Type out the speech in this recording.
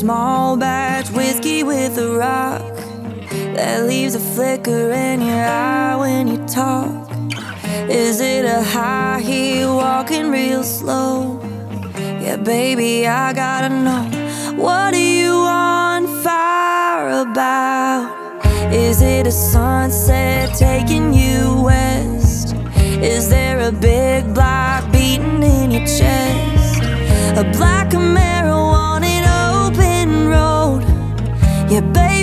small batch whiskey with a rock that leaves a flicker in your eye when you talk? Is it a high heel walking real slow? Yeah, baby, I gotta know, what are you on fire about? Is it a sunset taking you west? Is there a big block beating in your chest? A black Camaro on an open road? Yeah, baby,